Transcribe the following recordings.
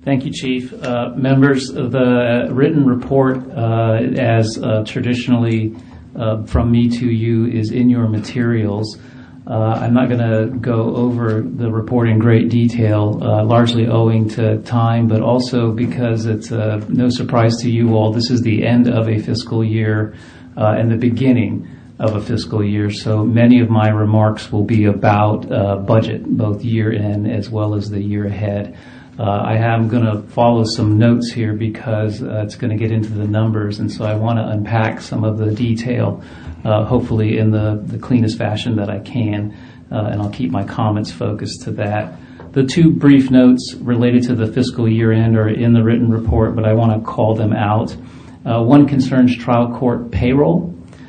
Thank you, Chief. Members, the written report, as traditionally from me to you, is in your materials. I'm not going to go over the report in great detail, largely owing to time, but also because it's no surprise to you all. This is the end of a fiscal year and the beginning of a fiscal year, so many of my remarks will be about budget, both year end as well as the year ahead. I am going to follow some notes here because it's going to get into the numbers, and so I want to unpack some of the detail, hopefully in the cleanest fashion that I can, and I'll keep my comments focused to that. The two brief notes related to the fiscal year end are in the written report, but I want to call them out. One concerns trial court payroll,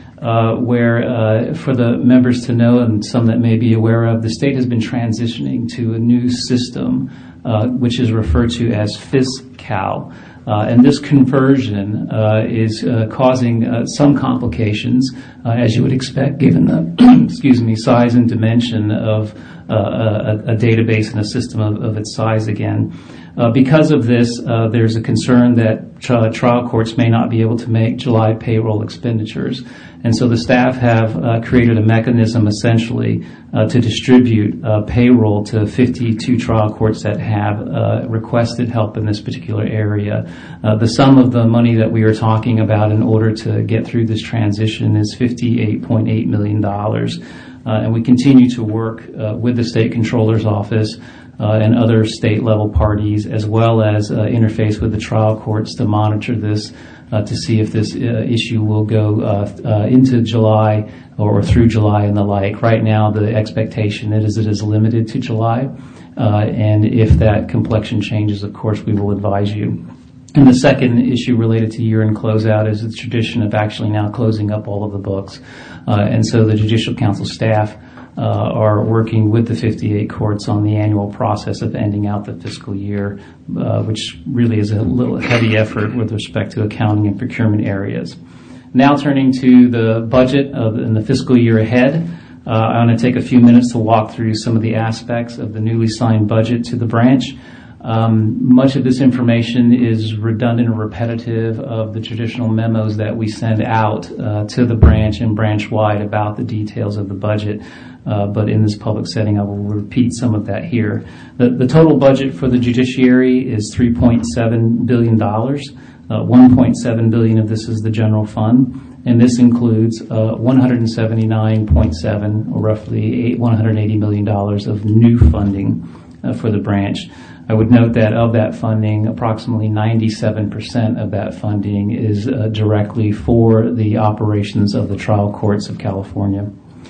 where for the members to know and some that may be aware of, the state has been transitioning to a new system which is referred to as FisCal. And this conversion is causing some complications, as you would expect, given the size and dimension of a database and a system of its size again. Because of this, there's a concern that trial courts may not be able to make July payroll expenditures. And so the staff have created a mechanism essentially to distribute payroll to 52 trial courts that have requested help in this particular area. The sum of the money that we are talking about in order to get through this transition is $58.8 million. And we continue to work with the State Controller's Office and other state-level parties, as well as interface with the trial courts to monitor this to see if this issue will go into July or through July and the like. Right now, the expectation is it is limited to July, and if that complexion changes, of course, we will advise you. And the second issue related to year-end closeout is the tradition of actually now closing up all of the books. And so the Judicial Council staff are working with the 58 courts on the annual process of ending out the fiscal year, which really is a little heavy effort with respect to accounting and procurement areas. Now turning to the budget in the fiscal year ahead, I want to take a few minutes to walk through some of the aspects of the newly signed budget to the branch. Much of this information is redundant or repetitive of the traditional memos that we send out to the branch and branch-wide about the details of the budget. But in this public setting, I will repeat some of that here. The total budget for the judiciary is $3.7 billion. $1.7 billion of this is the general fund, and this includes $179.7, or roughly $180 million of new funding for the branch. I would note that of that funding, approximately 97% of that funding is directly for the operations of the trial courts of California.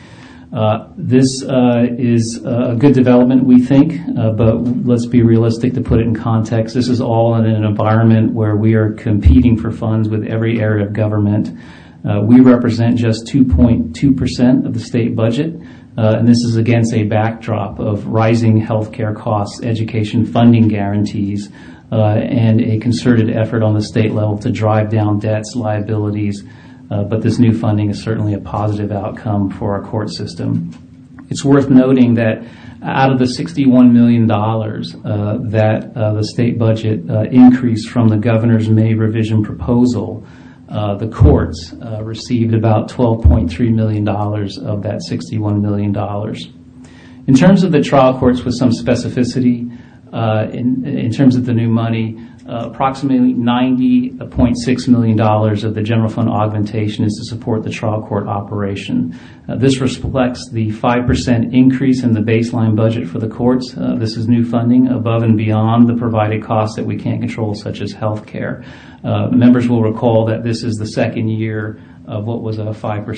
This is a good development, we think, but let's be realistic to put it in context. This is all in an environment where we are competing for funds with every area of government. We represent just 2.2% of the state budget, and this is against a backdrop of rising healthcare costs, education funding guarantees, and a concerted effort on the state level to drive down debts, liabilities, but this new funding is certainly a positive outcome for our court system. It's worth noting that out of the $61 million that the state budget increased from the governor's May revision proposal, the courts received about $12.3 million of that $61 million. In terms of the trial courts, with some specificity, in terms of the new money, approximately $90.6 million of the general fund augmentation is to support the trial court operation. This reflects the 5% increase in the baseline budget for the courts. This is new funding above and beyond the provided costs that we can't control, such as health care. Members will recall that this is the second year of what was a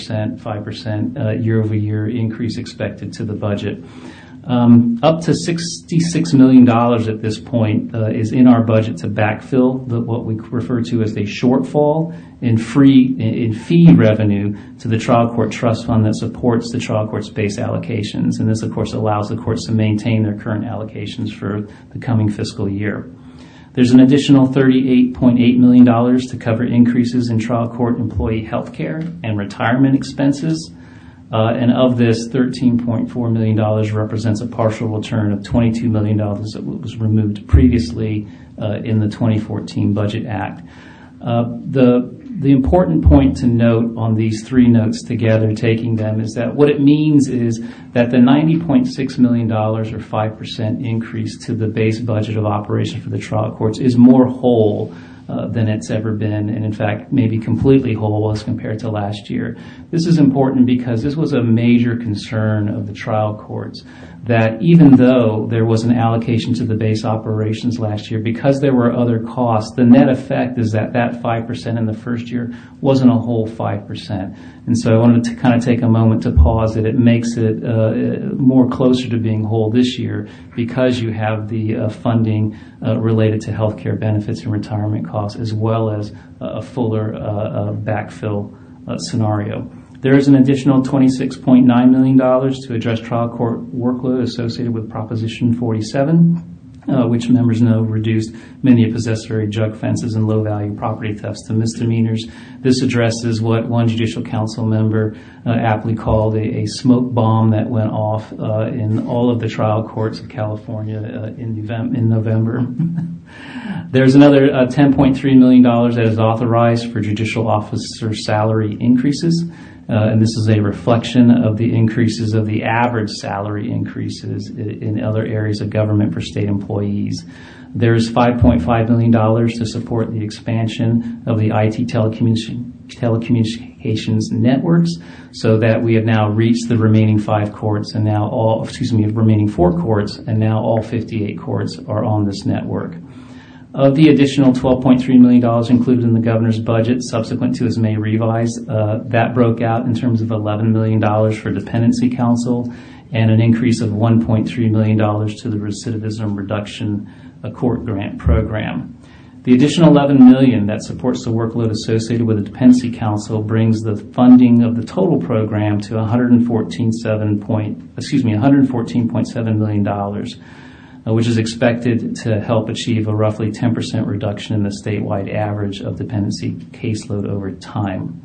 5% year-over-year increase expected to the budget. Up to $66 million at this point is in our budget to backfill what we refer to as a shortfall in fee revenue to the trial court trust fund that supports the trial court's base allocations. And this, of course, allows the courts to maintain their current allocations for the coming fiscal year. There's an additional $38.8 million to cover increases in trial court employee health care and retirement expenses. And of this, $13.4 million represents a partial return of $22 million that was removed previously in the 2014 Budget Act. The important point to note on these three notes together, taking them, is that what it means is that the $90.6 million or 5% increase to the base budget of operation for the trial courts is more whole than it's ever been, and in fact maybe completely whole as compared to last year. This is important because this was a major concern of the trial courts, that even though there was an allocation to the base operations last year, because there were other costs, the net effect is that 5% in the first year wasn't a whole 5%. And so I wanted to kind of take a moment to pause it. It makes it more closer to being whole this year because you have the funding related to health care benefits and retirement costs, as well as a fuller backfill scenario. There is an additional $26.9 million to address trial court workload associated with Proposition 47, which members know reduced many of possessory drug offenses and low-value property thefts to misdemeanors. This addresses what one Judicial Council member aptly called a smoke bomb that went off in all of the trial courts of California in November. There's another $10.3 million that is authorized for judicial officer salary increases. And this is a reflection of the increases of the average salary increases in other areas of government for state employees. There's $5.5 million to support the expansion of the IT telecommunications networks, so that we have now reached the remaining remaining 4 courts, and now all 58 courts are on this network. Of the additional $12.3 million included in the governor's budget subsequent to his May revise, that broke out in terms of $11 million for dependency counsel and an increase of $1.3 million to the recidivism reduction court grant program. The additional $11 million that supports the workload associated with the dependency counsel brings the funding of the total program to $114.7 million. Which is expected to help achieve a roughly 10% reduction in the statewide average of dependency caseload over time.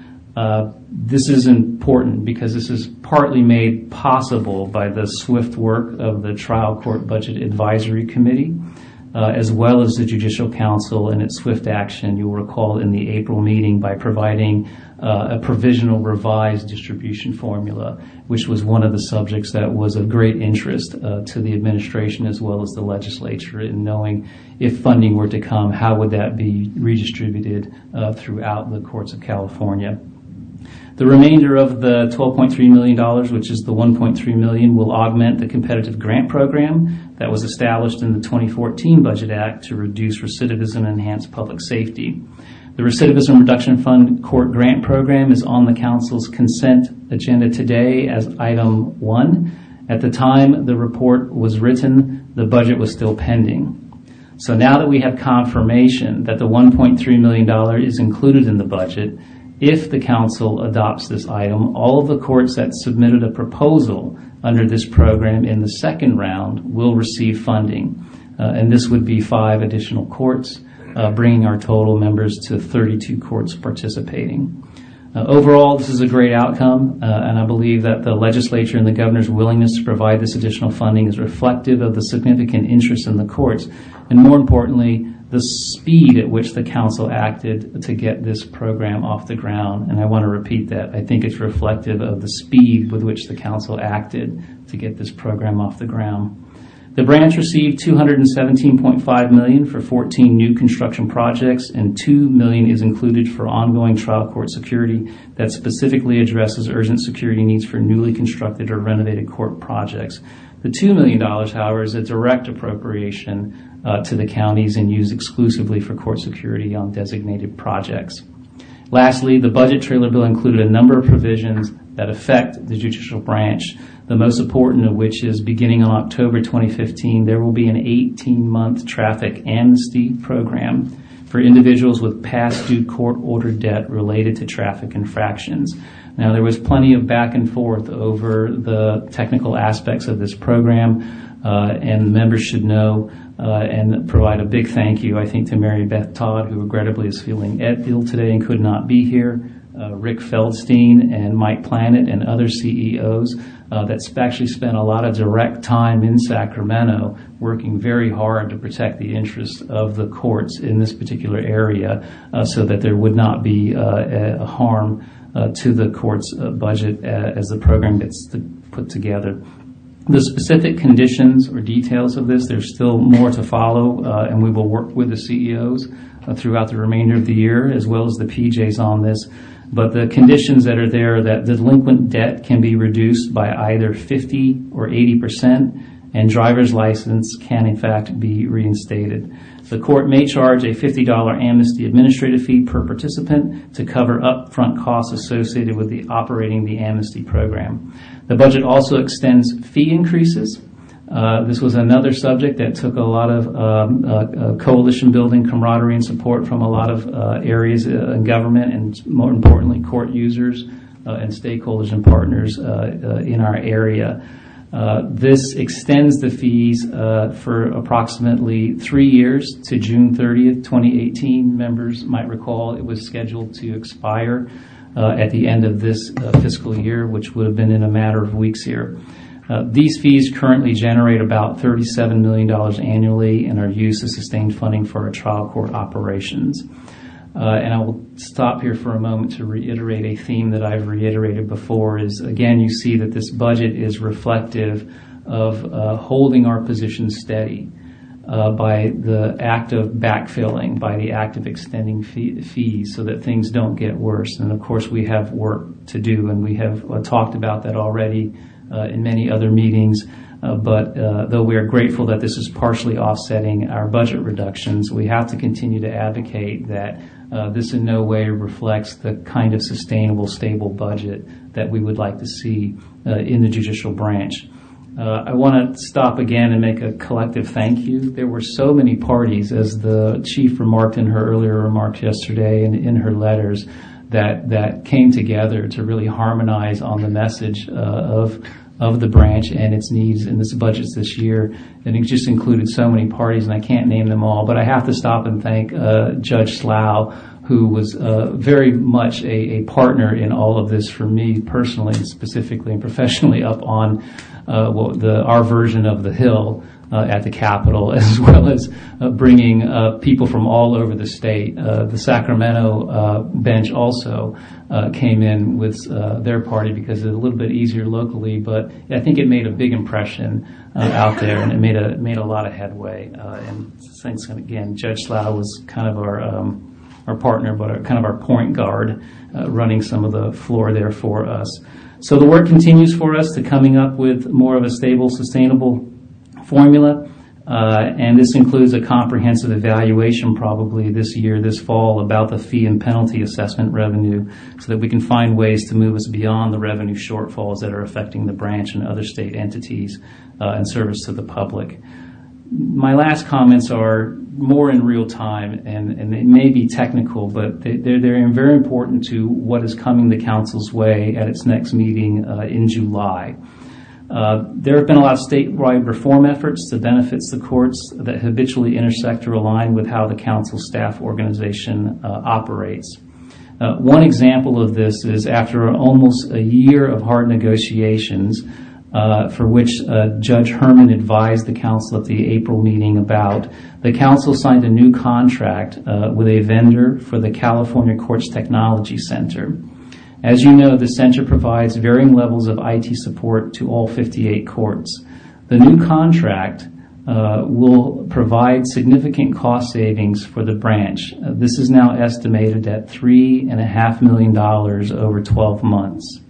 This is important because this is partly made possible by the swift work of the Trial Court Budget Advisory Committee, as well as the Judicial Council and its swift action, you'll recall, in the April meeting by providing a provisional revised distribution formula, which was one of the subjects that was of great interest to the administration as well as the legislature in knowing if funding were to come, how would that be redistributed throughout the courts of California. The remainder of the $12.3 million, which is the $1.3 million, will augment the competitive grant program that was established in the 2014 Budget Act to reduce recidivism and enhance public safety. The Recidivism Reduction Fund Court Grant Program is on the Council's consent agenda today as item 1. At the time the report was written, the budget was still pending. So now that we have confirmation that the $1.3 million is included in the budget, if the Council adopts this item, all of the courts that submitted a proposal under this program in the second round will receive funding. And this would be 5 additional courts, bringing our total members to 32 courts participating. Overall, this is a great outcome, and I believe that the legislature and the governor's willingness to provide this additional funding is reflective of the significant interest in the courts, and more importantly, the speed at which the council acted to get this program off the ground. And I want to repeat that. I think it's reflective of the speed with which the council acted to get this program off the ground. The branch received $217.5 million for 14 new construction projects, and $2 million is included for ongoing trial court security that specifically addresses urgent security needs for newly constructed or renovated court projects. The $2 million, however, is a direct appropriation to the counties and used exclusively for court security on designated projects. Lastly, the budget trailer bill included a number of provisions that affect the judicial branch, the most important of which is beginning on October 2015, there will be an 18-month traffic amnesty program for individuals with past due court-ordered debt related to traffic infractions. Now, there was plenty of back and forth over the technical aspects of this program, and members should know and provide a big thank you, I think, to Mary Beth Todd, who regrettably is feeling ill today and could not be here. Rick Feldstein and Mike Planet and other CEOs that's actually spent a lot of direct time in Sacramento working very hard to protect the interests of the courts in this particular area so that there would not be a harm to the court's budget as the program gets put together. The specific conditions or details of this, there's still more to follow, and we will work with the CEOs throughout the remainder of the year, as well as the PJs on this. But the conditions that are there, that the delinquent debt can be reduced by either 50 or 80%, and driver's license can, in fact, be reinstated. The court may charge a $50 amnesty administrative fee per participant to cover upfront costs associated with operating the amnesty program. The budget also extends fee increases. This was another subject that took a lot of coalition building, camaraderie, and support from a lot of areas in government, and more importantly, court users and state coalition partners in our area. This extends the fees for approximately 3 years to June 30th, 2018. Members might recall it was scheduled to expire at the end of this fiscal year, which would have been in a matter of weeks here. These fees currently generate about $37 million annually and are used to sustain funding for our trial court operations. And I will stop here for a moment to reiterate a theme that I've reiterated before is, again, you see that this budget is reflective of holding our position steady by the act of backfilling, by the act of extending fees so that things don't get worse. And, of course, we have work to do, and we have talked about that already in many other meetings. But though we are grateful that this is partially offsetting our budget reductions, we have to continue to advocate that this in no way reflects the kind of sustainable, stable budget that we would like to see in the judicial branch. I want to stop again and make a collective thank you. There were so many parties, as the chief remarked in her earlier remarks yesterday and in her letters, that came together to really harmonize on the message of the branch and its needs in this budget this year. And it just included so many parties, and I can't name them all, but I have to stop and thank Judge Slough, who was very much a partner in all of this for me personally, specifically and professionally, up on our version of the Hill at the Capitol, as well as bringing people from all over the state. The Sacramento bench also came in with their party because it's a little bit easier locally, but I think it made a big impression out there, and it made a lot of headway. And thanks again, Judge Slough was kind of our partner, but kind of our point guard, running some of the floor there for us. So the work continues for us to coming up with more of a stable, sustainable formula, and this includes a comprehensive evaluation probably this year, this fall, about the fee and penalty assessment revenue so that we can find ways to move us beyond the revenue shortfalls that are affecting the branch and other state entities and service to the public. My last comments are more in real time, and they may be technical, but they're very important to what is coming the council's way at its next meeting in July. There have been a lot of statewide reform efforts that benefits the courts that habitually intersect or align with how the council staff organization operates. One example of this is after almost a year of hard negotiations, for which Judge Herman advised the council at the April meeting about, the council signed a new contract with a vendor for the California Courts Technology Center. As you know, the center provides varying levels of IT support to all 58 courts. The new contract will provide significant cost savings for the branch. This is now estimated at $3.5 million over 12 months.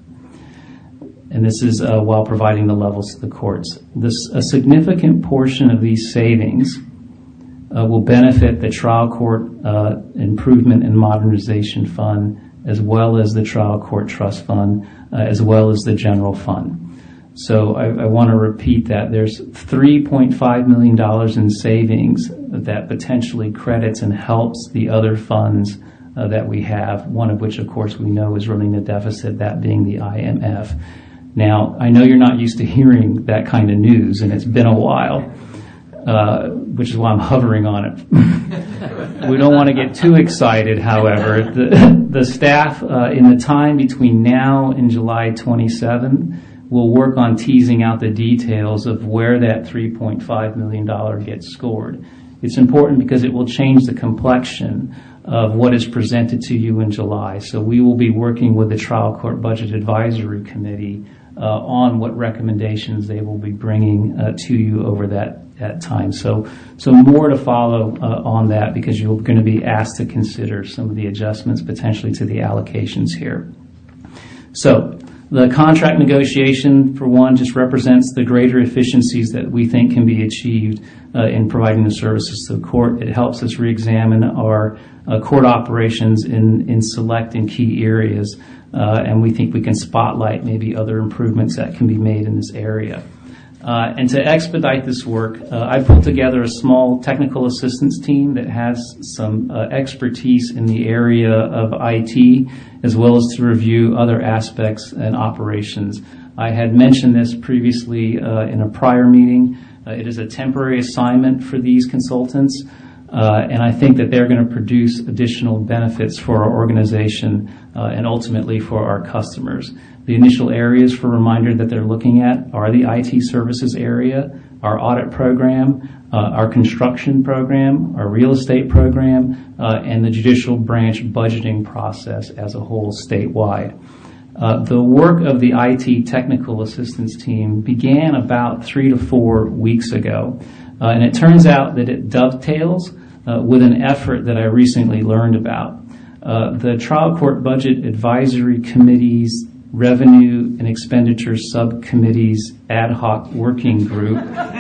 And this is while providing the levels to the courts. A significant portion of these savings will benefit the Trial Court Improvement and Modernization Fund, as well as the Trial Court Trust Fund, as well as the General Fund. So I want to repeat that. There's $3.5 million in savings that potentially credits and helps the other funds that we have, one of which, of course, we know is running a deficit, that being the IMF. Now, I know you're not used to hearing that kind of news, and it's been a while. which is why I'm hovering on it. We don't want to get too excited, however. The staff in the time between now and July 27 will work on teasing out the details of where that $3.5 million gets scored. It's important because it will change the complexion of what is presented to you in July. So we will be working with the Trial Court Budget Advisory Committee on what recommendations they will be bringing to you over that time. So more to follow on that, because you're going to be asked to consider some of the adjustments potentially to the allocations here. So the contract negotiation, for one, just represents the greater efficiencies that we think can be achieved in providing the services to the court. It helps us reexamine our court operations in select and key areas, and we think we can spotlight maybe other improvements that can be made in this area. And to expedite this work, I pulled together a small technical assistance team that has some expertise in the area of IT, as well as to review other aspects and operations. I had mentioned this previously in a prior meeting. It is a temporary assignment for these consultants, and I think that they're going to produce additional benefits for our organization and ultimately for our customers. The initial areas, for reminder, that they're looking at are the IT services area, our audit program, our construction program, our real estate program, and the judicial branch budgeting process as a whole statewide. The work of the IT technical assistance team began about 3 to 4 weeks ago, and it turns out that it dovetails with an effort that I recently learned about. The Trial Court Budget Advisory Committee's Revenue and Expenditure Subcommittee's ad hoc working group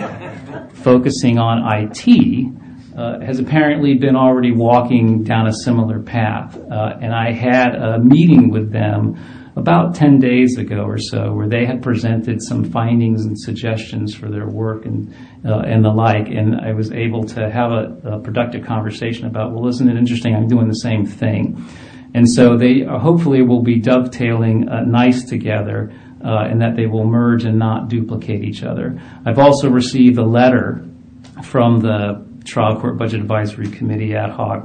focusing on IT has apparently been already walking down a similar path. And I had a meeting with them about 10 days ago or so, where they had presented some findings and suggestions for their work and the like. And I was able to have a productive conversation about, well, isn't it interesting? I'm doing the same thing. And so they hopefully will be dovetailing nice together, and that they will merge and not duplicate each other. I've also received a letter from the Trial Court Budget Advisory Committee ad hoc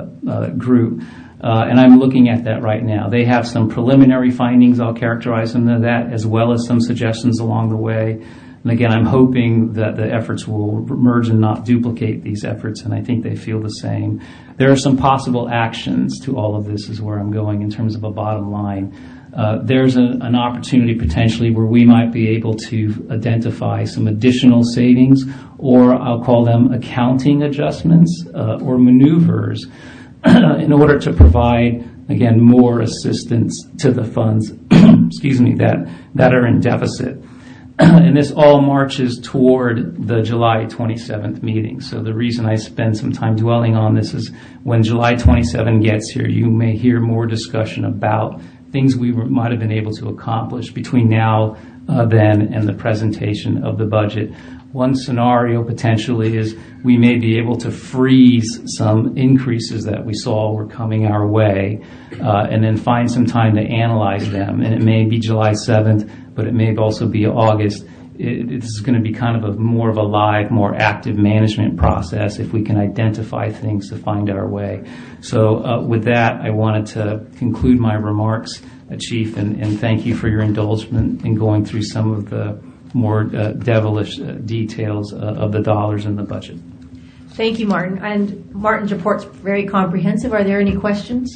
group, and I'm looking at that right now. They have some preliminary findings, I'll characterize them as that, as well as some suggestions along the way. And again, I'm hoping that the efforts will merge and not duplicate these efforts, and I think they feel the same. There are some possible actions to all of this, is where I'm going in terms of a bottom line. There's an opportunity potentially where we might be able to identify some additional savings, or I'll call them accounting adjustments or maneuvers in order to provide, again, more assistance to the funds excuse me, that are in deficit. And this all marches toward the July 27th meeting. So the reason I spend some time dwelling on this is when July 27 gets here, you may hear more discussion about things we might have been able to accomplish between now, then, and the presentation of the budget. One scenario potentially is we may be able to freeze some increases that we saw were coming our way, and then find some time to analyze them. And it may be July 7th, but it may also be August. It's going to be kind of more of a live, more active management process if we can identify things to find our way. So with that, I wanted to conclude my remarks, Chief, and thank you for your indulgence in going through some of the more devilish details of the dollars in the budget. Thank you, Martin. And Martin's report's very comprehensive. Are there any questions?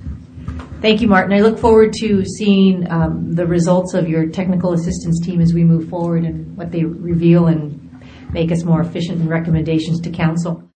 Thank you, Martin. I look forward to seeing the results of your technical assistance team as we move forward and what they reveal and make us more efficient in recommendations to council.